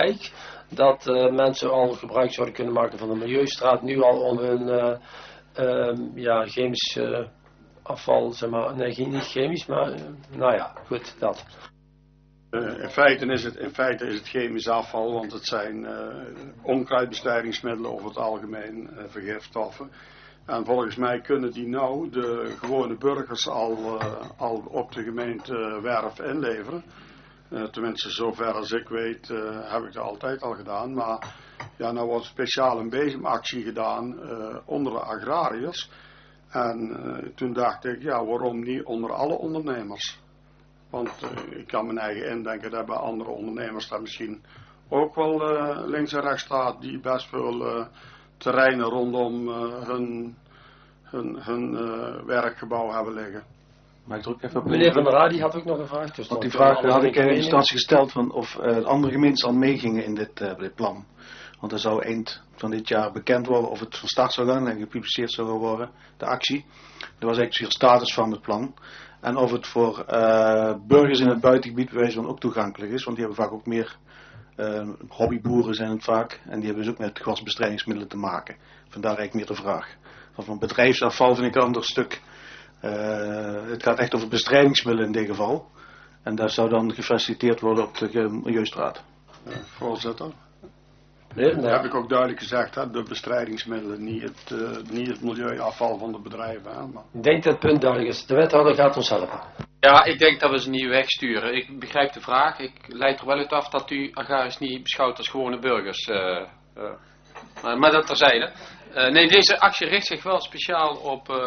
belangrijk dat mensen al gebruik zouden kunnen maken van de Milieustraat nu al om hun chemisch afval, zeg maar, nee, niet chemisch, maar nou ja, goed, dat. In feite is het chemisch afval, want het zijn onkruidbestrijdingsmiddelen over het algemeen, vergifstoffen. En volgens mij kunnen die nou de gewone burgers al op de gemeentewerf inleveren. Tenminste, zover als ik weet heb ik dat altijd al gedaan. Maar ja, nou wordt speciaal een bezemactie gedaan onder de agrariërs. En toen dacht ik, ja, waarom niet onder alle ondernemers? Want ik kan mijn eigen indenken dat bij andere ondernemers dat misschien ook wel links en rechts staat, die best veel terreinen rondom hun werkgebouw hebben liggen. Maar ik druk even op Meneer Van der Raa, die had ook nog een vraag. Dus want die vraag had ik in instantie gesteld van of andere gemeentes al meegingen in dit plan. Want er zou eind van dit jaar bekend worden of het van start zou gaan en gepubliceerd zou worden, de actie. Dat was eigenlijk de status van het plan. En of het voor burgers in het buitengebied bij wijze van ook toegankelijk is. Want die hebben vaak ook meer hobbyboeren zijn het vaak. En die hebben dus ook met gewasbestrijdingsmiddelen te maken. Vandaar eigenlijk meer de vraag. Van bedrijfsafval vind ik een ander stuk. Het gaat echt over bestrijdingsmiddelen in dit geval. En dat zou dan gefaciliteerd worden op de Milieustraat. Voorzitter. Nee, dat heb ik ook duidelijk gezegd, hè, de bestrijdingsmiddelen, niet het milieuafval van de bedrijven. Hè, maar... Ik denk dat het punt duidelijk is. De wethouder gaat ons helpen. Ja, ik denk dat we ze niet wegsturen. Ik begrijp de vraag. Ik leid er wel uit af dat u agrariërs niet beschouwt als gewone burgers. Maar dat terzijde. Nee, deze actie richt zich wel speciaal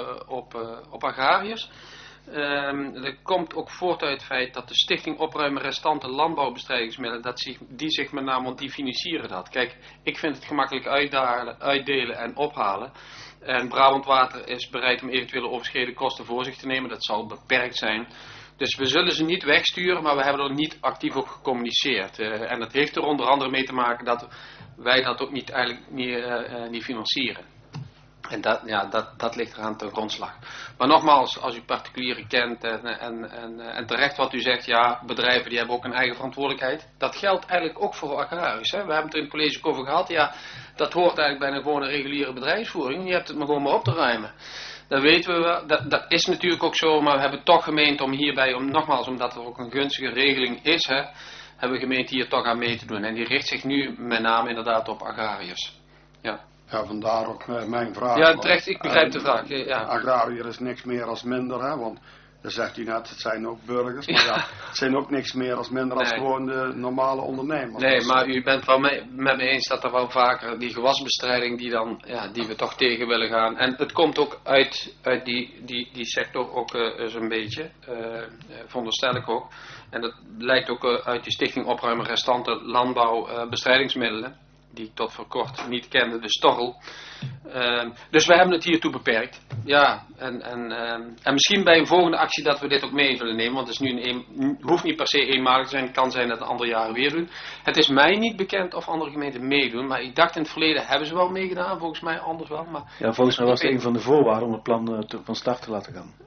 op agrariërs. Dat komt ook voort uit het feit dat de Stichting Opruimen Restante Landbouwbestrijdingsmiddelen, die zich met name, want die financieren dat. Kijk, ik vind het gemakkelijk uitdelen en ophalen. En Brabant Water is bereid om eventuele overschreden kosten voor zich te nemen. Dat zal beperkt zijn. Dus we zullen ze niet wegsturen, maar we hebben er niet actief op gecommuniceerd. En dat heeft er onder andere mee te maken dat wij dat ook niet financieren. En dat ligt eraan ten grondslag. Maar nogmaals, als u particulieren kent en terecht wat u zegt, ja, bedrijven die hebben ook een eigen verantwoordelijkheid. Dat geldt eigenlijk ook voor agrariërs. Hè. We hebben het er in het college over gehad. Ja, dat hoort eigenlijk bij een gewone reguliere bedrijfsvoering. Je hebt het maar gewoon maar op te ruimen. Dat weten we wel. Dat is natuurlijk ook zo, maar we hebben toch gemeend om hierbij, omdat er ook een gunstige regeling is, hè, hebben we gemeend hier toch aan mee te doen. En die richt zich nu met name inderdaad op agrariërs. Ja. Ja, vandaar ook mijn vraag. Ja, terecht, ik begrijp de vraag. Ja. Agrariër is niks meer als minder, hè, want dan zegt u net, het zijn ook burgers, maar ja, het zijn ook niks meer als minder als gewoon de normale ondernemers. Nee, maar u bent wel met me eens dat er wel vaker die gewasbestrijding die we toch tegen willen gaan. En het komt ook uit die sector ook zo'n beetje, veronderstel ik ook. En dat lijkt ook uit die Stichting Opruimen Restante Landbouwbestrijdingsmiddelen. Die ik tot voor kort niet kende, de Storrel. Dus we hebben het hiertoe beperkt. Ja, en misschien bij een volgende actie dat we dit ook mee willen nemen. Want het is hoeft niet per se eenmalig te zijn. Het kan zijn dat een ander jaar weer doen. Het is mij niet bekend of andere gemeenten meedoen. Maar ik dacht in het verleden hebben ze wel meegedaan. Volgens mij anders wel. Maar ja, volgens mij was het een van de voorwaarden om het plan van start te laten gaan.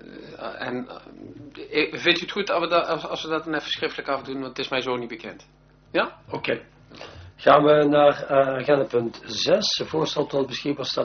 Vindt u het goed als we dat dan even schriftelijk afdoen? Want het is mij zo niet bekend. Ja? Oké. Gaan we naar agenda punt 6, voorstel tot beschikbaar stellen